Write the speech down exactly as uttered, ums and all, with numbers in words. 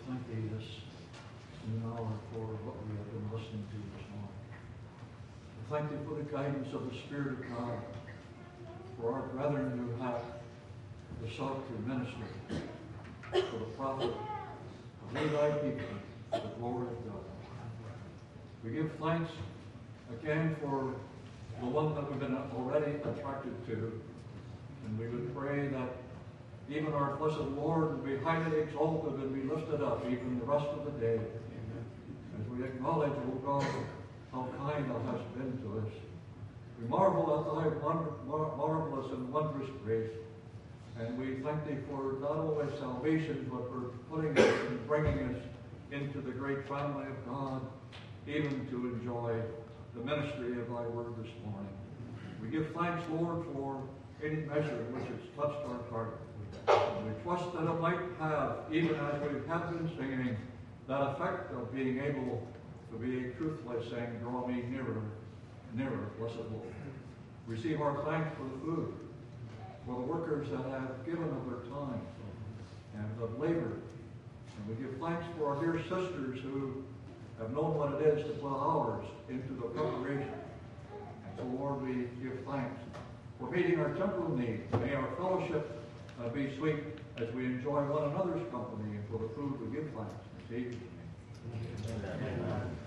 thank thee this hour for what we have been listening to this morning. We thank thee for the guidance of the Spirit of God, for our brethren who have besought to minister for the profit of thee thy people, for the glory of God. We give thanks again for the one that we've been already attracted to, and we would pray that even our blessed Lord will be highly exalted and be lifted up even the rest of the day. Amen. As we acknowledge, O God, how kind thou hast been to us. We marvel at thy mar mar marvelous and wondrous grace. And we thank thee for not only salvation, but for putting us and bringing us into the great family of God, even to enjoy the ministry of thy word this morning. We give thanks, Lord, for any measure in which it's touched our heart. And we trust that it might have, even as we have been singing, that effect of being able to be truthfully saying, draw me nearer, nearer, blessed Lord. Receive our thanks for the food, for the workers that have given of their time and of labor. And we give thanks for our dear sisters who have known what it is to put hours into the preparation. And so, Lord, we give thanks for meeting our temporal needs. May our fellowship uh, be sweet as we enjoy one another's company, and for the food we give thanks in Jesus' name. Amen. Amen.